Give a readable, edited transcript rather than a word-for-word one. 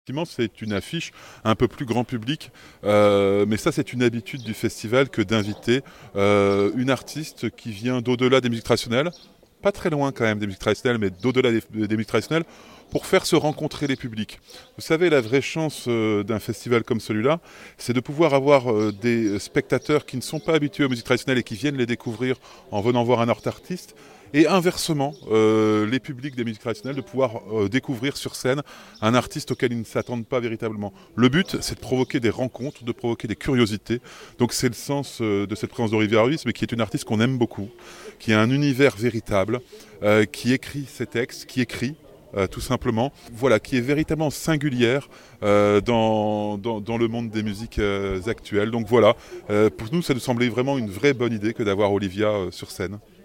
Effectivement, c'est une affiche un peu plus grand public, mais ça c'est une habitude du festival que d'inviter une artiste qui vient d'au-delà des musiques traditionnelles, pas très loin quand même des musiques traditionnelles, mais d'au-delà des musiques traditionnelles, pour faire se rencontrer les publics. Vous savez, la vraie chance d'un festival comme celui-là, c'est de pouvoir avoir des spectateurs qui ne sont pas habitués aux musiques traditionnelles et qui viennent les découvrir en venant voir un autre artiste, et inversement, les publics des musiques traditionnelles de pouvoir découvrir sur scène un artiste auquel ils ne s'attendent pas véritablement. Le but, c'est de provoquer des rencontres, de provoquer des curiosités. Donc c'est le sens de cette présence d'Olivia Ruiz, mais qui est une artiste qu'on aime beaucoup, qui a un univers véritable, qui écrit ses textes, qui écrit tout simplement, voilà, qui est véritablement singulière dans le monde des musiques actuelles. Donc voilà, pour nous, ça nous semblait vraiment une vraie bonne idée que d'avoir Olivia sur scène.